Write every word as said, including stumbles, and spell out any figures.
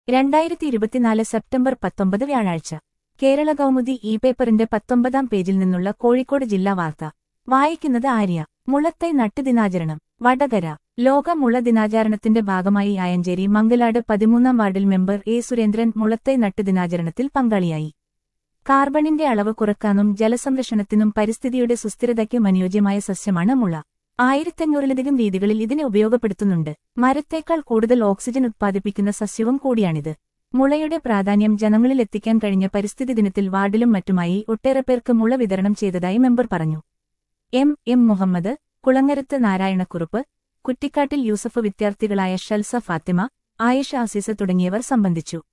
രണ്ടായിരത്തി ഇരുപത്തിനാല് സെപ്റ്റംബർ പത്തൊമ്പത് വ്യാഴാഴ്ച കേരള കൗമുദി ഇ പേപ്പറിന്റെ പത്തൊമ്പതാം പേജിൽ നിന്നുള്ള കോഴിക്കോട് ജില്ലാ വാർത്ത വായിക്കുന്നത് ആര്യ. മുളത്തൈ നട്ട് ദിനാചരണം വടകര. ലോക മുള ദിനാചരണത്തിന്റെ ഭാഗമായി ആയഞ്ചേരി മംഗലാട് പതിമൂന്നാം വാർഡിൽ മെമ്പർ എ സുരേന്ദ്രൻ മുളത്തൈ നട്ട് ദിനാചരണത്തിൽ പങ്കാളിയായി. കാർബണിന്റെ അളവ് കുറക്കാനും ജലസംരക്ഷണത്തിനും പരിസ്ഥിതിയുടെ സുസ്ഥിരതയ്ക്കും അനുയോജ്യമായ സസ്യമാണ് മുള. ആയിരത്തഞ്ഞൂറിലധികം രീതികളിൽ ഇതിനെ ഉപയോഗപ്പെടുത്തുന്നുണ്ട്. മരത്തേക്കാൾ കൂടുതൽ ഓക്സിജൻ ഉത്പാദിപ്പിക്കുന്ന സസ്യവും കൂടിയാണിത്. മുളയുടെ പ്രാധാന്യം ജനങ്ങളിൽ എത്തിക്കാൻ കഴിഞ്ഞ പരിസ്ഥിതി ദിനത്തിൽ വാർഡിലും മറ്റുമായി ഒട്ടേറെ പേർക്ക് മുള വിതരണം ചെയ്തതായി മെമ്പർ പറഞ്ഞു. എം എം മുഹമ്മദ്, കുളങ്ങരത്ത് നാരായണക്കുറുപ്പ്, കുറ്റിക്കാട്ടിൽ യൂസഫ്, വിദ്യാർത്ഥികളായ ഷൽസ ഫാത്തിമ, ആയിഷ അസീസ തുടങ്ങിയവർ സംബന്ധിച്ചു.